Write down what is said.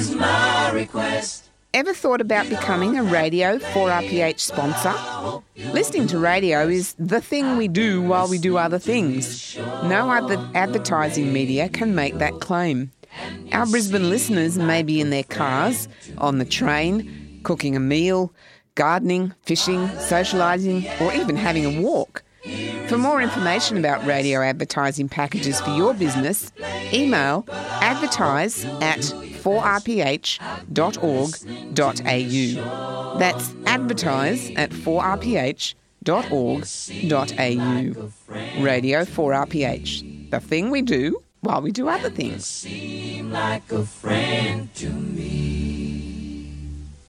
is my request. Ever thought about becoming a Radio 4RPH sponsor? Listening to radio is the thing we do while we do other things. No other advertising media can make that claim. Our Brisbane listeners may be in their cars, on the train, cooking a meal, gardening, fishing, socialising, or even having a walk. For more information about radio advertising packages for your business, email advertise@4rph.org.au. That's advertise@4rph.org.au. Radio 4RPH, the thing we do while we do other things. Seem like a friend to me.